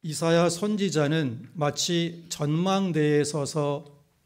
이사야 선지자는 마치 전망대에 서서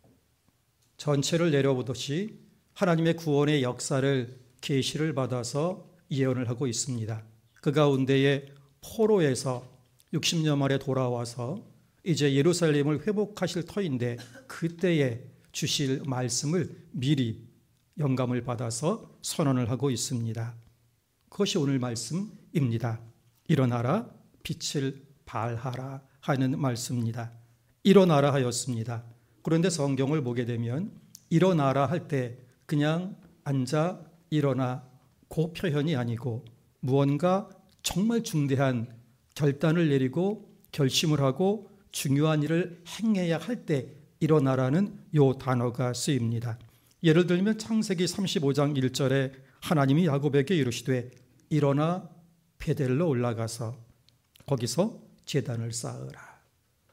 전체를 내려보듯이 하나님의 구원의 역사를 계시를 받아서 예언을 하고 있습니다. 그 가운데에 포로에서 60년 만에 돌아와서 이제 예루살렘을 회복하실 터인데 그때에 주실 말씀을 미리 영감을 받아서 선언을 하고 있습니다. 그것이 오늘 말씀입니다. 일어나라 빛을 발하라 하는 말씀입니다. 일어나라 하였습니다. 그런데 성경을 보게 되면 일어나라 할 때 그냥 앉아 일어나 그 표현이 아니고 무언가 정말 중대한 결단을 내리고 결심을 하고 중요한 일을 행해야 할 때 일어나라는 요 단어가 쓰입니다. 예를 들면 창세기 35장 1절에 하나님이 야곱에게 이르시되 일어나 베델로 올라가서 거기서 제단을 쌓으라.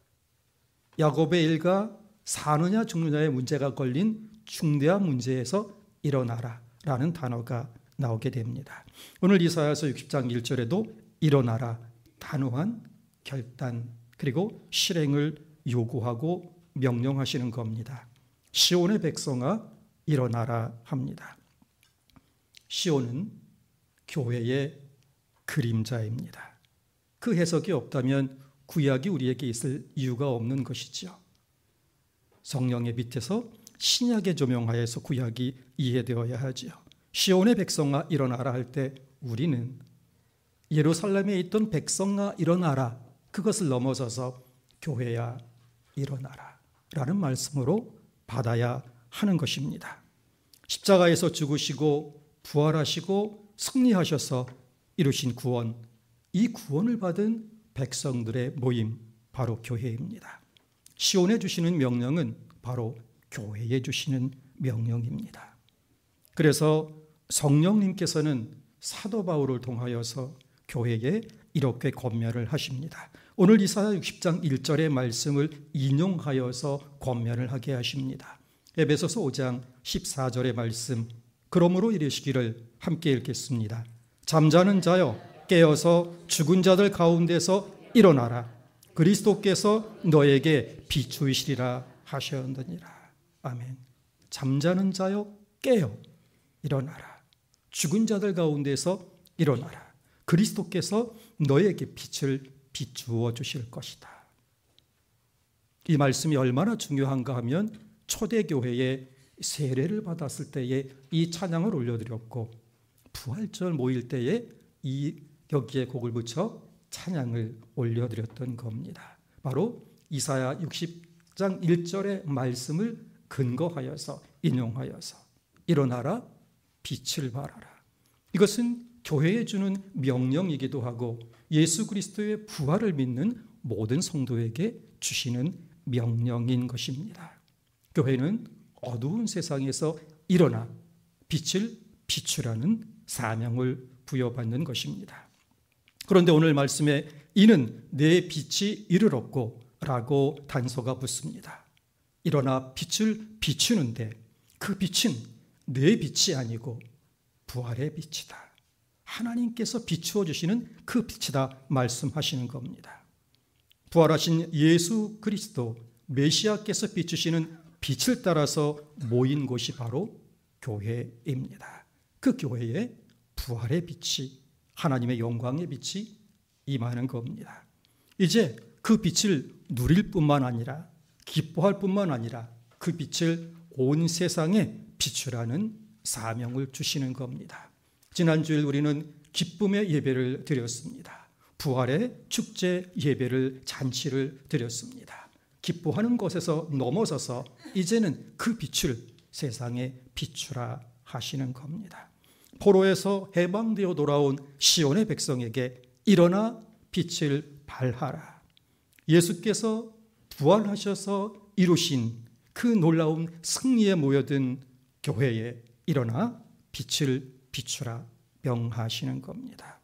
야곱의 일가 사느냐 죽느냐의 문제가 걸린 중대한 문제에서 일어나라 라는 단어가 나오게 됩니다. 오늘 이사야서 60장 1절에도 일어나라, 단호한 결단 그리고 실행을 요구하고 명령하시는 겁니다. 시온의 백성아 일어나라 합니다. 시온은 교회의 그림자입니다. 그 해석이 없다면 구약이 우리에게 있을 이유가 없는 것이죠. 성령의 밑에서 신약의 조명하에서 구약이 이해되어야 하죠. 시온의 백성아 일어나라 할 때 우리는 예루살렘에 있던 백성아 일어나라, 그것을 넘어서서 교회야 일어나라 라는 말씀으로 받아야 하는 것입니다. 십자가에서 죽으시고 부활하시고 승리하셔서 이루신 구원, 이 구원을 받은 백성들의 모임, 바로 교회입니다. 시온에 주시는 명령은 바로 교회에 주시는 명령입니다. 그래서 성령님께서는 사도 바울을 통하여서 교회에 이렇게 권면을 하십니다. 오늘 이사야 60장 1절의 말씀을 인용하여서 권면을 하게 하십니다. 에베소서 5장 14절의 말씀, 그러므로 이르시기를 함께 읽겠습니다. 잠자는 자여 깨어서 죽은 자들 가운데서 일어나라. 그리스도께서 너에게 비추이시리라 하셨느니라. 아멘. 잠자는 자여 깨어 일어나라. 죽은 자들 가운데서 일어나라. 그리스도께서 너에게 빛을 비추어 주실 것이다. 이 말씀이 얼마나 중요한가 하면 초대교회에 세례를 받았을 때에 이 찬양을 올려드렸고 부활절 모일 때에 여기에 곡을 붙여 찬양을 올려드렸던 겁니다. 바로 이사야 60장 1절의 말씀을 근거하여서 인용하여서 일어나라 빛을 발하라. 이것은 교회에 주는 명령이기도 하고 예수 그리스도의 부활을 믿는 모든 성도에게 주시는 명령인 것입니다. 교회는 어두운 세상에서 일어나 빛을 비추라는 사명을 부여받는 것입니다. 그런데 오늘 말씀에 이는 내 빛이 이르렀고 라고 단서가 붙습니다. 일어나 빛을 비추는데 그 빛은 내 빛이 아니고 부활의 빛이다. 하나님께서 비추어 주시는 그 빛이다 말씀하시는 겁니다. 부활하신 예수 그리스도 메시아께서 비추시는 빛을 따라서 모인 곳이 바로 교회입니다. 그 교회에 부활의 빛이, 하나님의 영광의 빛이 임하는 겁니다. 이제 그 빛을 누릴 뿐만 아니라 기뻐할 뿐만 아니라 그 빛을 온 세상에 비추라는 사명을 주시는 겁니다. 지난주일 우리는 기쁨의 예배를 드렸습니다. 부활의 축제 예배를, 잔치를 드렸습니다. 기뻐하는 것에서 넘어서서 이제는 그 빛을 세상에 비추라 하시는 겁니다. 포로에서 해방되어 돌아온 시온의 백성에게 일어나 빛을 발하라. 예수께서 부활하셔서 이루신 그 놀라운 승리에 모여든 교회에 일어나 빛을 비추라 명하시는 겁니다.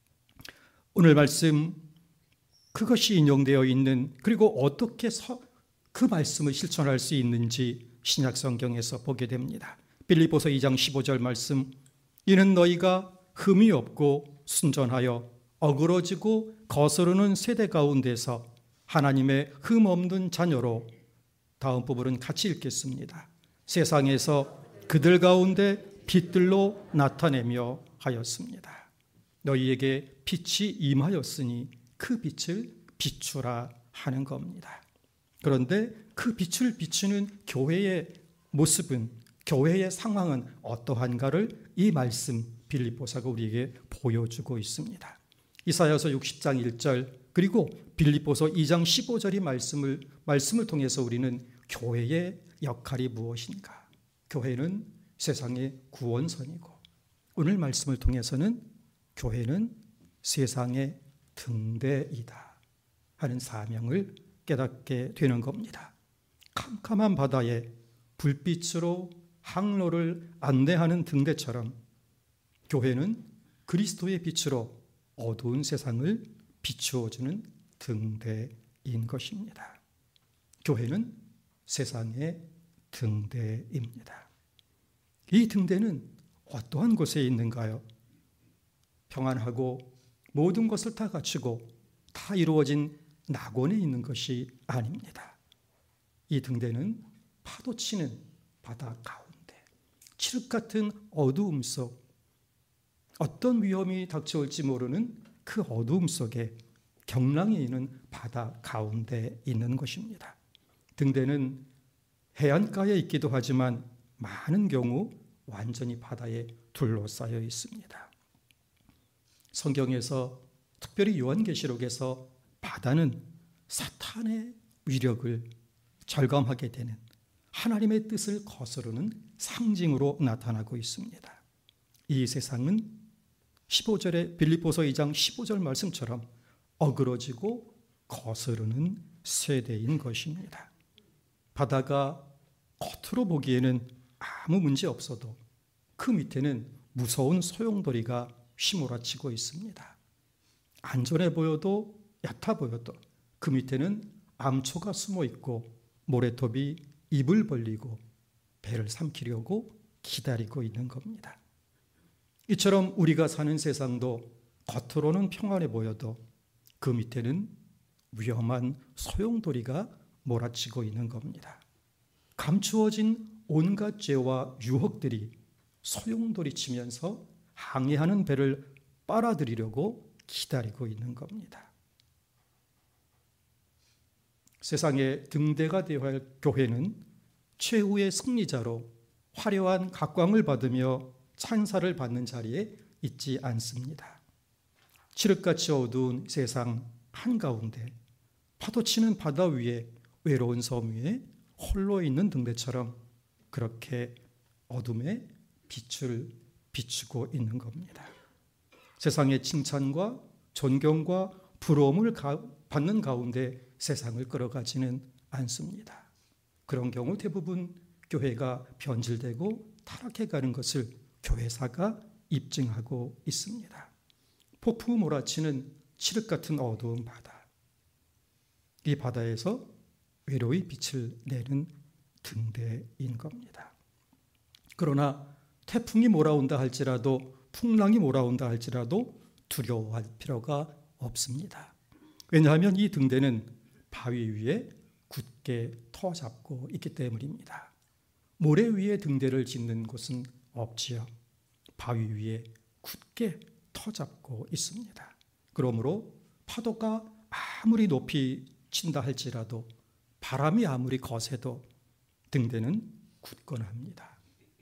오늘 말씀 그것이 인용되어 있는, 그리고 어떻게 그 말씀을 실천할 수 있는지 신약 성경에서 보게 됩니다. 빌립보서 2장 15절 말씀, 이는 너희가 흠이 없고 순전하여 어그러지고 거스르는 세대 가운데서 하나님의 흠없는 자녀로, 다음 부분은 같이 읽겠습니다. 세상에서 그들 가운데 빛들로 나타내며 하였습니다. 너희에게 빛이 임하였으니 그 빛을 비추라 하는 겁니다. 그런데 그 빛을 비추는 교회의 모습은, 교회의 상황은 어떠한가를 이 말씀 빌립보서가 우리에게 보여주고 있습니다. 이사야서 60장 1절 그리고 빌립보서 2장 15절의 말씀을 통해서 우리는 교회의 역할이 무엇인가, 교회는 세상의 구원선이고, 오늘 말씀을 통해서는 교회는 세상의 등대이다 하는 사명을 깨닫게 되는 겁니다. 캄캄한 바다에 불빛으로 항로를 안내하는 등대처럼 교회는 그리스도의 빛으로 어두운 세상을 비추어주는 등대인 것입니다. 교회는 세상의 등대입니다. 이 등대는 어떠한 곳에 있는가요? 평안하고 모든 것을 다 갖추고 다 이루어진 낙원에 있는 것이 아닙니다. 이 등대는 파도치는 바다 가운데, 칠흑 같은 어두움 속, 어떤 위험이 닥쳐올지 모르는 그 어두움 속에 경랑이 있는 바다 가운데 있는 것입니다. 등대는 해안가에 있기도 하지만 많은 경우 완전히 바다에 둘러싸여 있습니다. 성경에서, 특별히 요한계시록에서 바다는 사탄의 위력을 절감하게 되는, 하나님의 뜻을 거스르는 상징으로 나타나고 있습니다. 이 세상은 15절에 빌립보서 2장 15절 말씀처럼 어그러지고 거스르는 세대인 것입니다. 바다가 겉으로 보기에는 아무 문제 없어도 그 밑에는 무서운 소용돌이가 휘몰아치고 있습니다. 안전해 보여도, 얕아 보여도 그 밑에는 암초가 숨어 있고 모래톱이 입을 벌리고 배를 삼키려고 기다리고 있는 겁니다. 이처럼 우리가 사는 세상도 겉으로는 평안해 보여도 그 밑에는 위험한 소용돌이가 몰아치고 있는 겁니다. 감추어진 온갖 죄와 유혹들이 소용돌이 치면서 항해하는 배를 빨아들이려고 기다리고 있는 겁니다. 세상의 등대가 되어야 할 교회는 최후의 승리자로 화려한 각광을 받으며 찬사를 받는 자리에 있지 않습니다. 칠흑같이 어두운 세상 한가운데 파도치는 바다 위에 외로운 섬 위에 홀로 있는 등대처럼 그렇게 어둠에 빛을 비추고 있는 겁니다. 세상의 칭찬과 존경과 부러움을 받는 가운데 세상을 끌어가지는 않습니다. 그런 경우 대부분 교회가 변질되고 타락해가는 것을 교회사가 입증하고 있습니다. 폭풍 몰아치는 칠흑 같은 어두운 바다, 이 바다에서 외로이 빛을 내는 등대인 겁니다. 그러나 태풍이 몰아온다 할지라도, 풍랑이 몰아온다 할지라도 두려워할 필요가 없습니다. 왜냐하면 이 등대는 바위 위에 굳게 터잡고 있기 때문입니다. 모래 위에 등대를 짓는 곳은 없지요. 바위 위에 굳게 터잡고 있습니다. 그러므로 파도가 아무리 높이 친다 할지라도, 바람이 아무리 거세도 등대는 굳건합니다.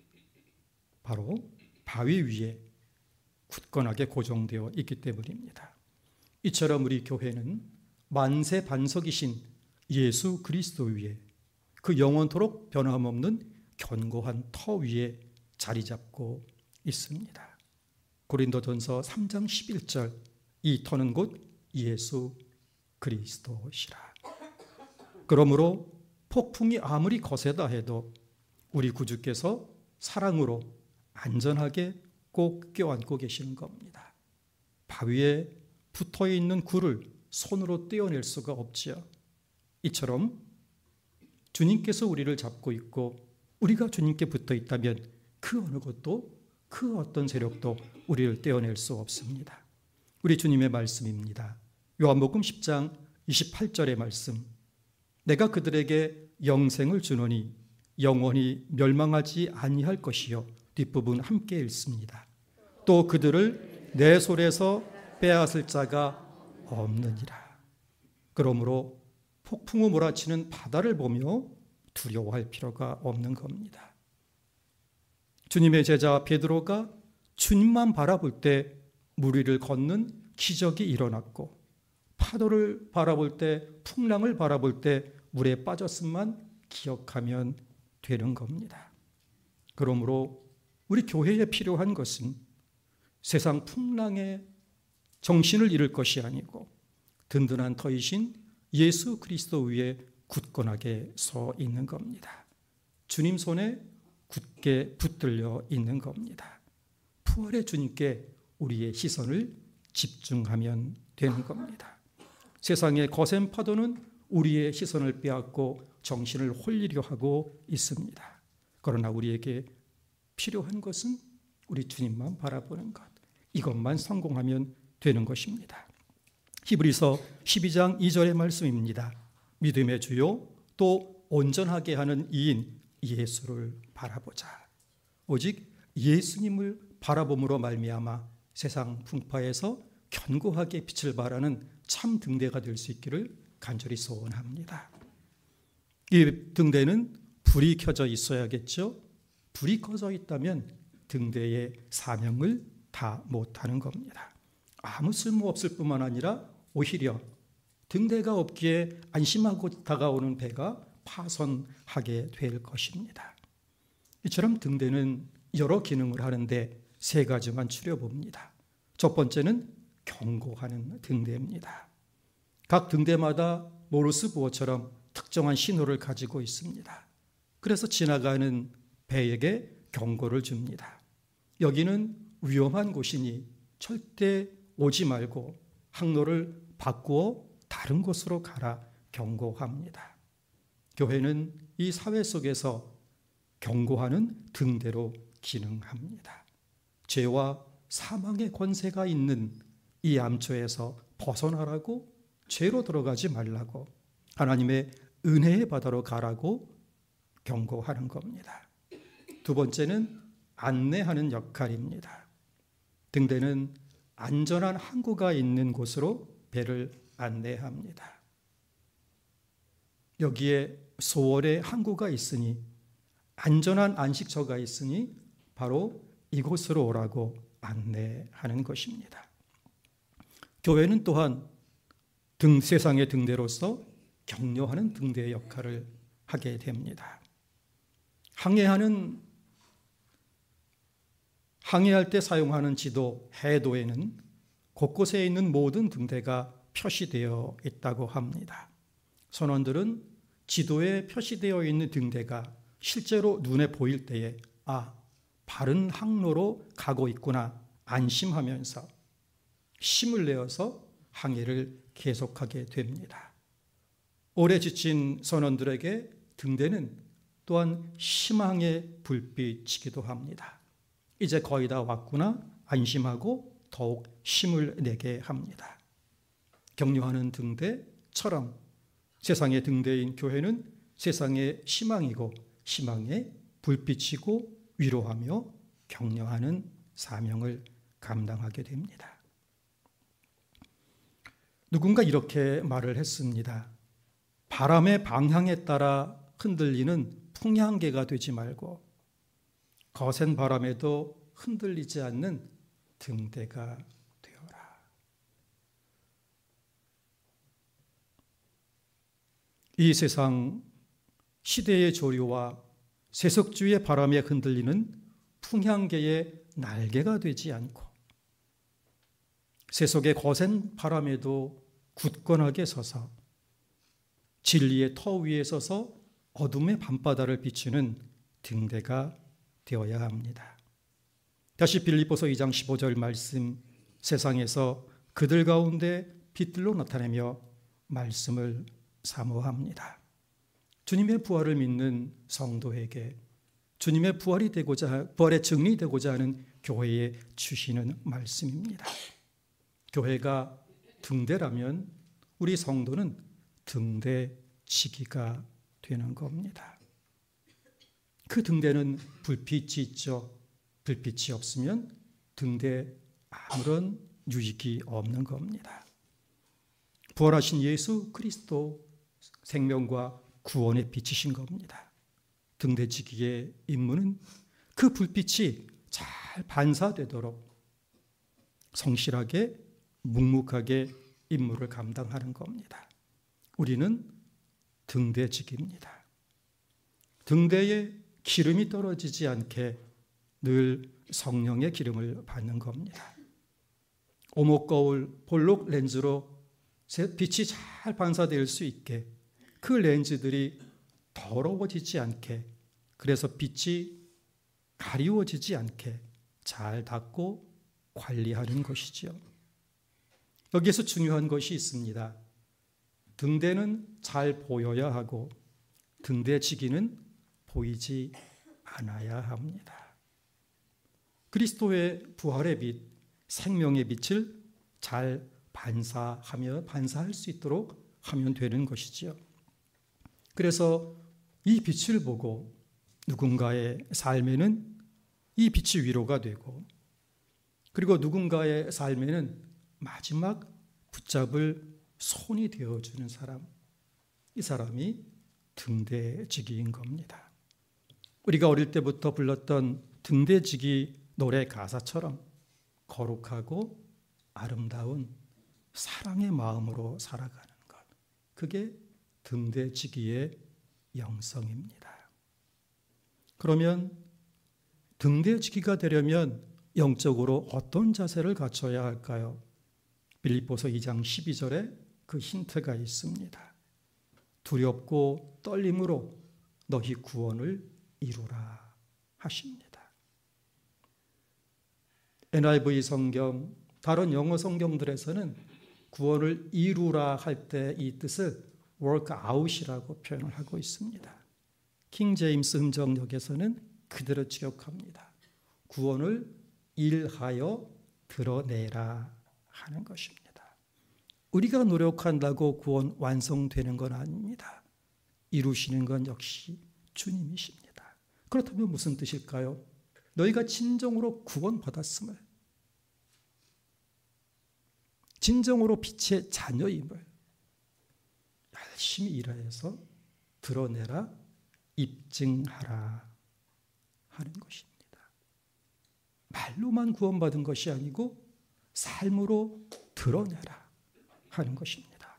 바로 바위 위에 굳건하게 고정되어 있기 때문입니다. 이처럼 우리 교회는 만세 반석이신 예수 그리스도 위에, 그 영원토록 변함없는 견고한 터 위에 자리 잡고 있습니다. 고린도전서 3장 11절, 이 터는 곧 예수 그리스도시라. 그러므로 폭풍이 아무리 거세다 해도 우리 구주께서 사랑으로 안전하게 꼭 껴안고 계시는 겁니다. 바위에 붙어있는 굴을 손으로 떼어낼 수가 없지요. 이처럼 주님께서 우리를 잡고 있고 우리가 주님께 붙어 있다면 그 어느 것도, 그 어떤 세력도 우리를 떼어낼 수 없습니다. 우리 주님의 말씀입니다. 요한복음 10장 28절의 말씀, 내가 그들에게 영생을 주노니 영원히 멸망하지 아니할 것이요. 뒷부분 함께 읽습니다. 또 그들을 내 손에서 빼앗을 자가 없느니라. 그러므로 폭풍우 몰아치는 바다를 보며 두려워할 필요가 없는 겁니다. 주님의 제자 베드로가 주님만 바라볼 때 물 위를 걷는 기적이 일어났고, 파도를 바라볼 때, 풍랑을 바라볼 때 물에 빠졌음만 기억하면 되는 겁니다. 그러므로 우리 교회에 필요한 것은 세상 풍랑에 정신을 잃을 것이 아니고 든든한 터이신 예수 그리스도 위에 굳건하게 서 있는 겁니다. 주님 손에 굳게 붙들려 있는 겁니다. 부활의 주님께 우리의 시선을 집중하면 되는 겁니다. 세상의 거센 파도는 우리의 시선을 빼앗고 정신을 홀리려 하고 있습니다. 그러나 우리에게 필요한 것은 우리 주님만 바라보는 것, 이것만 성공하면 되는 것입니다. 히브리서 12장 2절의 말씀입니다. 믿음의 주요 또 온전하게 하는 이인 예수를 바라보자. 오직 예수님을 바라봄으로 말미암아 세상 풍파에서 견고하게 빛을 발하는 참 등대가 될 수 있기를 간절히 소원합니다. 이 등대는 불이 켜져 있어야겠죠. 불이 꺼져 있다면 등대의 사명을 다 못하는 겁니다. 아무 쓸모 없을 뿐만 아니라 오히려 등대가 없기에 안심하고 다가오는 배가 파손하게 될 것입니다. 이처럼 등대는 여러 기능을 하는데 세 가지만 추려봅니다. 첫 번째는 경고하는 등대입니다. 각 등대마다 모르스 부호처럼 특정한 신호를 가지고 있습니다. 그래서 지나가는 배에게 경고를 줍니다. 여기는 위험한 곳이니 절대 오지 말고 항로를 바꾸어 다른 곳으로 가라 경고합니다. 교회는 이 사회 속에서 경고하는 등대로 기능합니다. 죄와 사망의 권세가 있는 이 암초에서 벗어나라고, 죄로 들어가지 말라고, 하나님의 은혜의 바다로 가라고 경고하는 겁니다. 두 번째는 안내하는 역할입니다. 등대는 안전한 항구가 있는 곳으로 배를 안내합니다. 여기에 소월의 항구가 있으니, 안전한 안식처가 있으니 바로 이곳으로 오라고 안내하는 것입니다. 교회는 또한 세상의 등대로서 격려하는 등대의 역할을 하게 됩니다. 항해할 때 사용하는 지도, 해도에는 곳곳에 있는 모든 등대가 표시되어 있다고 합니다. 선원들은 지도에 표시되어 있는 등대가 실제로 눈에 보일 때에 바른 항로로 가고 있구나 안심하면서 힘을 내어서 항해를 계속하게 됩니다. 오래 지친 선원들에게 등대는 또한 희망의 불빛이기도 합니다. 이제 거의 다 왔구나 안심하고 더욱 힘을 내게 합니다. 격려하는 등대처럼 세상의 등대인 교회는 세상의 희망이고 희망의 불빛이고 위로하며 격려하는 사명을 감당하게 됩니다. 누군가 이렇게 말을 했습니다. 바람의 방향에 따라 흔들리는 풍향계가 되지 말고 거센 바람에도 흔들리지 않는 등대가 되어라. 이 세상 시대의 조류와 세속주의 바람에 흔들리는 풍향계의 날개가 되지 않고 세속의 거센 바람에도 굳건하게 서서 진리의 터 위에 서서 어둠의 밤바다를 비추는 등대가 되어야 합니다. 다시 빌립보서 2장 15절 말씀, 세상에서 그들 가운데 빛들로 나타내며 말씀을 사모합니다. 주님의 부활을 믿는 성도에게 주님의 부활의 증인이 되고자 하는 교회에 주시는 말씀입니다. 교회가 등대라면 우리 성도는 등대지기가 되는 겁니다. 그 등대는 불빛이 있죠. 불빛이 없으면 등대에 아무런 유익이 없는 겁니다. 부활하신 예수 그리스도 생명과 구원의 빛이신 겁니다. 등대지기의 임무는 그 불빛이 잘 반사되도록 성실하게 묵묵하게 임무를 감당하는 겁니다. 우리는 등대지기입니다. 등대에 기름이 떨어지지 않게 늘 성령의 기름을 받는 겁니다. 오목거울 볼록 렌즈로 빛이 잘 반사될 수 있게 그 렌즈들이 더러워지지 않게, 그래서 빛이 가리워지지 않게 잘 닦고 관리하는 것이죠. 여기에서 중요한 것이 있습니다. 등대는 잘 보여야 하고 등대지기는 보이지 않아야 합니다. 그리스도의 부활의 빛, 생명의 빛을 잘 반사할 수 있도록 하면 되는 것이지요. 그래서 이 빛을 보고 누군가의 삶에는 이 빛이 위로가 되고, 그리고 누군가의 삶에는 마지막 붙잡을 손이 되어주는 사람, 이 사람이 등대지기인 겁니다. 우리가 어릴 때부터 불렀던 등대지기 노래 가사처럼 거룩하고 아름다운 사랑의 마음으로 살아가는 것, 그게 등대지기의 영성입니다. 그러면 등대지기가 되려면 영적으로 어떤 자세를 갖춰야 할까요? 빌립보서 2장 12절에 그 힌트가 있습니다. 두렵고 떨림으로 너희 구원을 이루라 하십니다. NIV 성경, 다른 영어 성경들에서는 구원을 이루라 할 때 이 뜻을 work out이라고 표현을 하고 있습니다. 킹 제임스 음정역에서는 그대로 지역합니다. 구원을 일하여 드러내라 하는 것입니다. 우리가 노력한다고 구원 완성되는 건 아닙니다. 이루시는 건 역시 주님이십니다. 그렇다면 무슨 뜻일까요? 너희가 진정으로 구원받았음을, 진정으로 빛의 자녀임을 열심히 일하여서 드러내라, 입증하라 하는 것입니다. 말로만 구원받은 것이 아니고 삶으로 드러내라 하는 것입니다.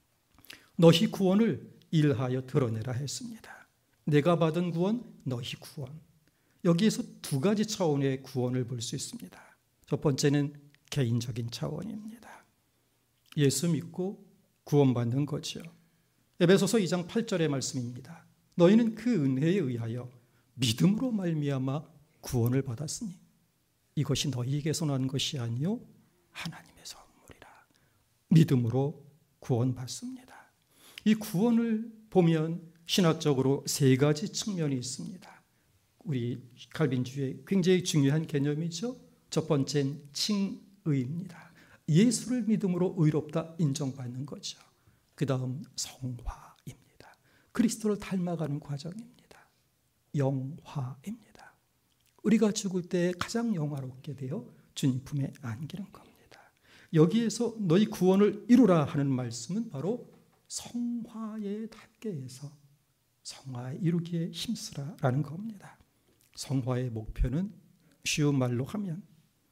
너희 구원을 일하여 드러내라 했습니다. 내가 받은 구원, 너희 구원. 여기에서 두 가지 차원의 구원을 볼 수 있습니다. 첫 번째는 개인적인 차원입니다. 예수 믿고 구원받는 거죠. 에베소서 2장 8절의 말씀입니다. 너희는 그 은혜에 의하여 믿음으로 말미암아 구원을 받았으니 이것이 너희에게서 난 것이 아니요 하나님의 선물이라. 믿음으로 구원받습니다. 이 구원을 보면 신학적으로 세 가지 측면이 있습니다. 우리 칼빈주의 굉장히 중요한 개념이죠. 첫 번째는 칭의입니다. 예수를 믿음으로 의롭다 인정받는 거죠. 그 다음 성화입니다. 그리스도를 닮아가는 과정입니다. 영화입니다. 우리가 죽을 때 가장 영화롭게 되어 주님 품에 안기는 겁니다. 여기에서 너희 구원을 이루라 하는 말씀은 바로 성화에 닿게 해서 성화에 이루기에 힘쓰라라는 겁니다. 성화의 목표는 쉬운 말로 하면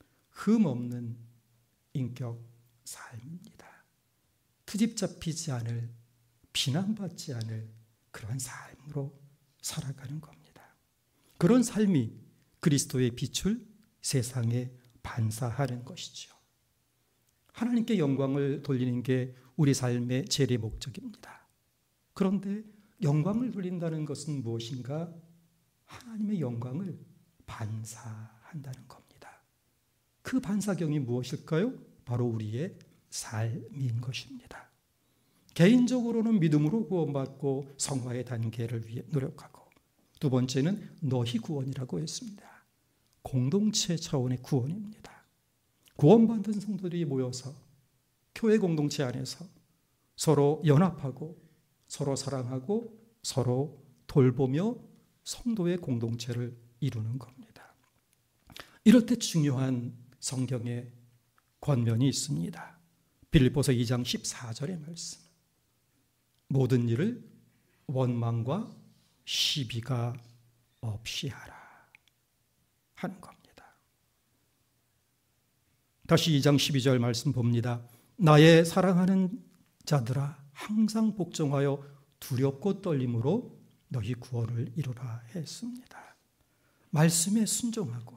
흠없는 인격 삶입니다. 트집 잡히지 않을, 비난받지 않을 그런 삶으로 살아가는 겁니다. 그런 삶이 그리스도의 빛을 세상에 반사하는 것이죠. 하나님께 영광을 돌리는 게 우리 삶의 재래 목적입니다. 그런데 영광을 돌린다는 것은 무엇인가? 하나님의 영광을 반사한다는 겁니다. 그 반사경이 무엇일까요? 바로 우리의 삶인 것입니다. 개인적으로는 믿음으로 구원받고 성화의 단계를 위해 노력하고, 두 번째는 너희 구원이라고 했습니다. 공동체 차원의 구원입니다. 구원받은 성도들이 모여서 교회 공동체 안에서 서로 연합하고 서로 사랑하고 서로 돌보며 성도의 공동체를 이루는 겁니다. 이럴 때 중요한 성경의 권면이 있습니다. 빌립보서 2장 14절의 말씀. 모든 일을 원망과 시비가 없이 하라 하는 겁니다. 다시 2장 12절 말씀 봅니다. 나의 사랑하는 자들아 항상 복종하여 두렵고 떨림으로 너희 구원을 이루라 했습니다. 말씀에 순종하고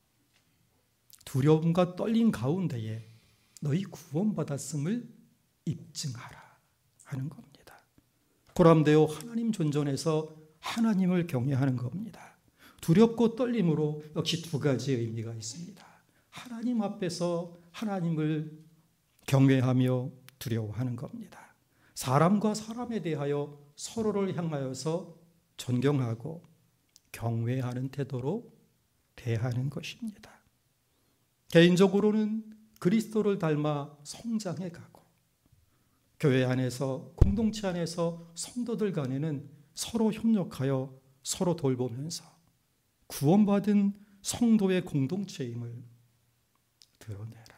두려움과 떨림 가운데에 너희 구원받았음을 입증하라 하는 겁니다. 고람되어 하나님 존전에서 하나님을 경외하는 겁니다. 두렵고 떨림으로 역시 두 가지의 의미가 있습니다. 하나님 앞에서 하나님을 경외하며 두려워하는 겁니다. 사람과 사람에 대하여 서로를 향하여서 존경하고 경외하는 태도로 대하는 것입니다. 개인적으로는 그리스도를 닮아 성장해 가고 교회 안에서 공동체 안에서 성도들 간에는 서로 협력하여 서로 돌보면서 구원받은 성도의 공동체임을 드러내라.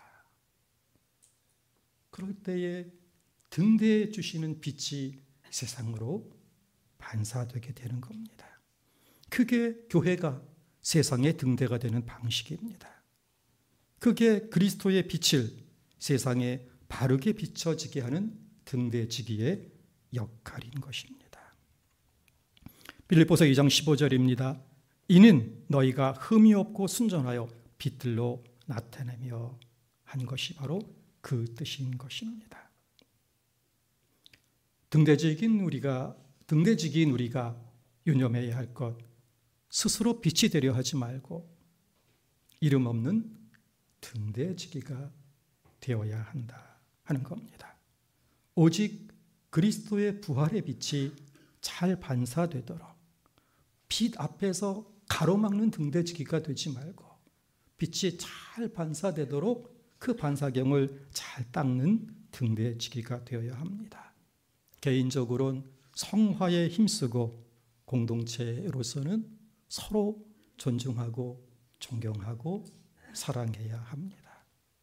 그럴 때에 등대해 주시는 빛이 세상으로 반사되게 되는 겁니다. 그게 교회가 세상의 등대가 되는 방식입니다. 그게 그리스도의 빛을 세상에 바르게 비춰지게 하는 등대지기의 역할인 것입니다. 빌립보서 2장 15절입니다. 이는 너희가 흠이 없고 순전하여 빛들로 나타내며 한 것이 바로 그 뜻인 것입니다. 등대지기인 우리가 유념해야 할 것, 스스로 빛이 되려 하지 말고 이름 없는 등대지기가 되어야 한다 하는 겁니다. 오직 그리스도의 부활의 빛이 잘 반사되도록 빛 앞에서 가로막는 등대지기가 되지 말고 빛이 잘 반사되도록 그 반사경을 잘 닦는 등대지기가 되어야 합니다. 개인적으로는 성화에 힘쓰고 공동체로서는 서로 존중하고 존경하고 사랑해야 합니다.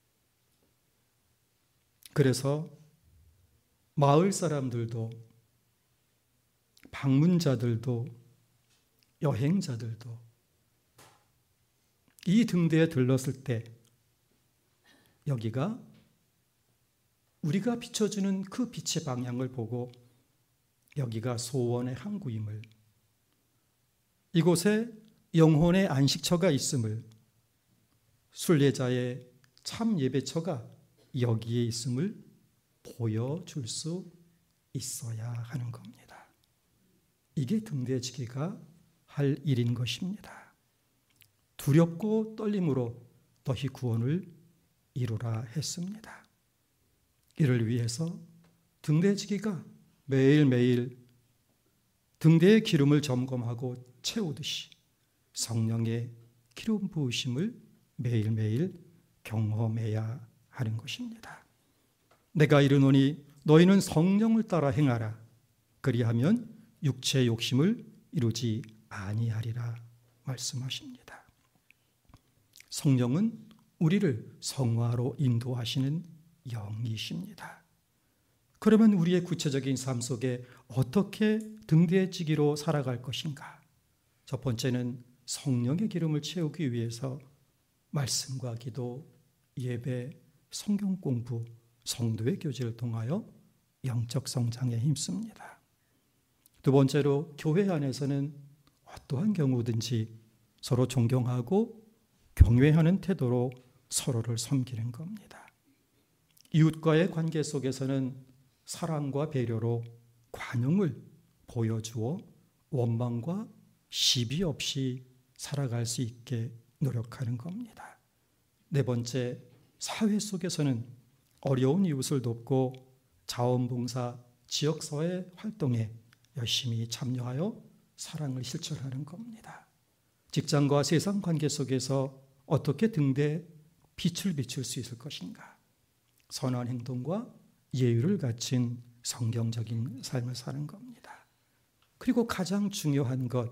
그래서 마을 사람들도 방문자들도 여행자들도 이 등대에 들렀을 때 여기가 우리가 비춰주는 그 빛의 방향을 보고 여기가 소원의 항구임을, 이곳에 영혼의 안식처가 있음을, 순례자의 참 예배처가 여기에 있음을 보여줄 수 있어야 하는 겁니다. 이게 등대지기가 할 일인 것입니다. 두렵고 떨림으로 너희 구원을 이루라 했습니다. 이를 위해서 등대지기가 매일매일 등대의 기름을 점검하고 채우듯이 성령의 기름 부으심을 매일매일 경험해야 하는 것입니다. 내가 이르노니 너희는 성령을 따라 행하라. 그리하면 육체의 욕심을 이루지 아니하리라 말씀하십니다. 성령은 우리를 성화로 인도하시는 영이십니다. 그러면 우리의 구체적인 삶 속에 어떻게 등대지기로 살아갈 것인가? 첫 번째는 성령의 기름을 채우기 위해서 말씀과 기도, 예배, 성경 공부, 성도의 교제를 통하여 영적 성장에 힘씁니다. 두 번째로 교회 안에서는 어떠한 경우든지 서로 존경하고 경외하는 태도로 서로를 섬기는 겁니다. 이웃과의 관계 속에서는 사랑과 배려로 관용을 보여주어 원망과 시비 없이 살아갈 수 있게 노력하는 겁니다. 네 번째, 사회 속에서는 어려운 이웃을 돕고 자원봉사, 지역사회 활동에 열심히 참여하여 사랑을 실천하는 겁니다. 직장과 세상 관계 속에서 어떻게 등대 빛을 비출 수 있을 것인가? 선한 행동과 예의를 갖춘 성경적인 삶을 사는 겁니다. 그리고 가장 중요한 것,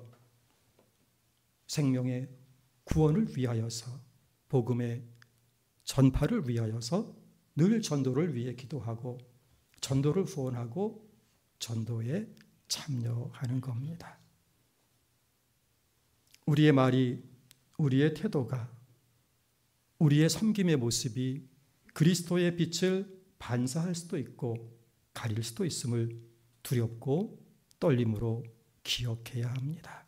생명의 구원을 위하여서, 복음의 전파를 위하여서 늘 전도를 위해 기도하고 전도를 후원하고 전도에 참여하는 겁니다. 우리의 말이, 우리의 태도가, 우리의 섬김의 모습이 그리스도의 빛을 반사할 수도 있고 가릴 수도 있음을 두렵고 떨림으로 기억해야 합니다.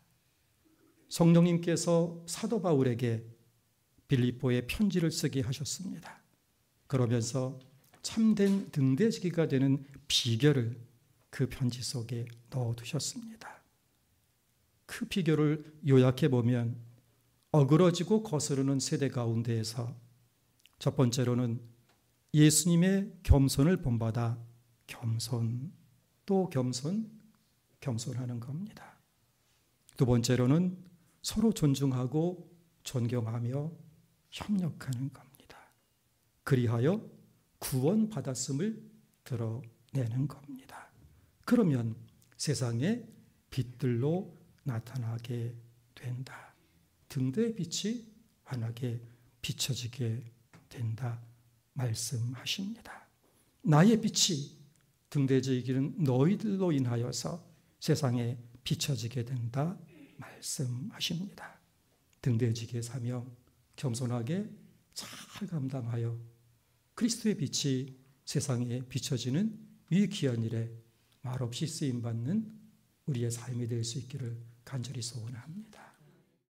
성령님께서 사도 바울에게 빌립보에 편지를 쓰게 하셨습니다. 그러면서 참된 등대지기가 되는 비결을 그 편지 속에 넣어두셨습니다. 그 비결을 요약해 보면 어그러지고 거스르는 세대 가운데에서 첫 번째로는 예수님의 겸손을 본받아 겸손, 또 겸손, 겸손하는 겁니다. 두 번째로는 서로 존중하고 존경하며 협력하는 겁니다. 그리하여 구원받았음을 드러내는 겁니다. 그러면 세상에 빛들로 나타나게 된다. 등대의 빛이 환하게 비춰지게 된다 말씀하십니다. 나의 빛이 등대지기는 너희들로 인하여서 세상에 비춰지게 된다 말씀하십니다. 등대지기의 사명 겸손하게 잘 감당하여 그리스도의 빛이 세상에 비춰지는 이 귀한 일에 말없이 쓰임받는 우리의 삶이 될 수 있기를 간절히 소원합니다.